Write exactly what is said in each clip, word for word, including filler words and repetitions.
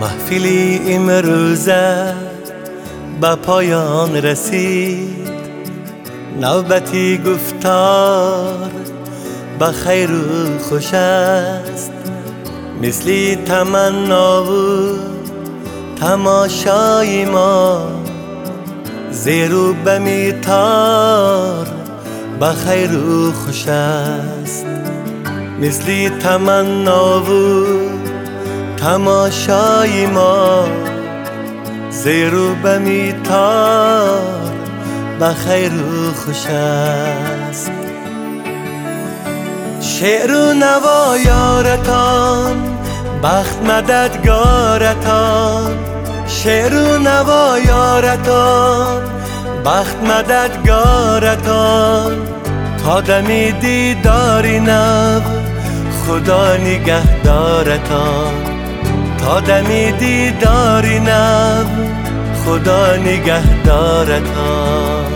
محفلی امروزه به پایان رسید، نوبتی گفتار به خیر و خوش است. مثلی تمنا و تماشای ما زیرو بمیتار به خیر و خوش است. مثلی تمنا و تماشای ما زیرو بمیتار به خیر و خوش است. شعر و نوا یارتان، بخت مددگارتان. شعر و نوا یارتان، بخت مددگارتان. تا دمی دیداری نو خدا نگهدارتان. تا دمی دیداری نو خدا نگهدارتان.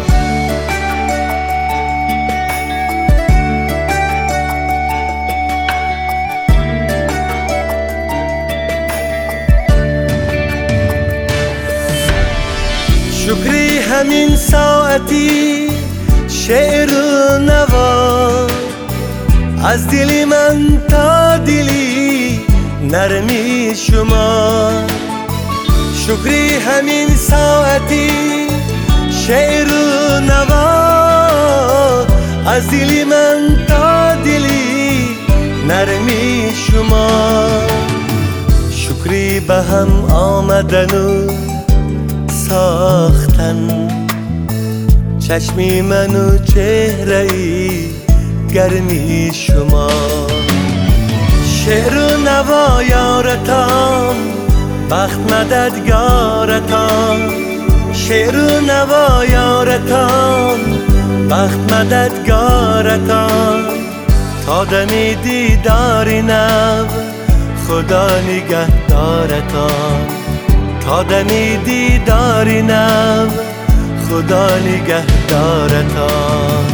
شکری همین ساعتی شعر و نوا از دلی من تا دلی نرمی شما. شکری همین ساعتی شعر و نوا از دلی من تا دلی نرمی شما. شکری به هم آمدن و ساختن چشمی من و چهره‌ای گرمی شما. شعر و نوا یارتان، بخت مددگارتان. شعر و نوا یارتان، بخت مددگارتان. تا دمی دیداری نو خدا نگهدارتان. تا دمی دیداری نو خدا نگهدارتان.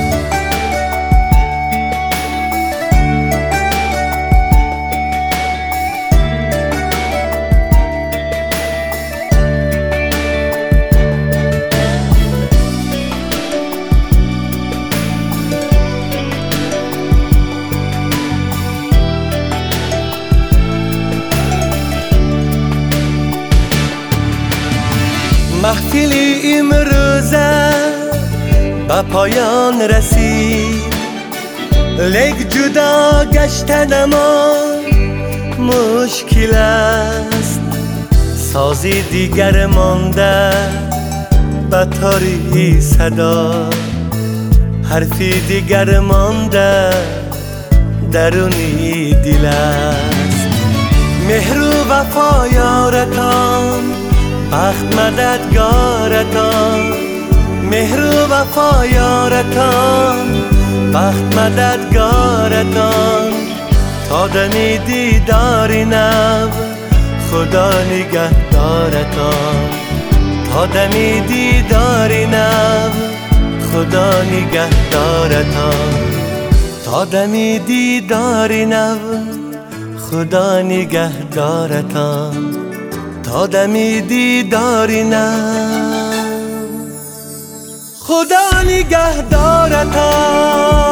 محفلی امروزه به پایان رسید، لیک جدا گشتن ما مشکل است. سازی دیگر مانده به تاری صدا، حرفی دیگر مانده درونی دل است. مهر و وفا یارتان، بخت مددگارتان. مهر و وفا یارتان، بخت مددگارتان. تا دمی دیداری نو خدا نگهدارتان. تا دمی دیداری نو خدا نگهدارتان. تا دمی دیداری نو خدا نگهدارتان. تا دمی دیداری نه خدا نگهدارتان.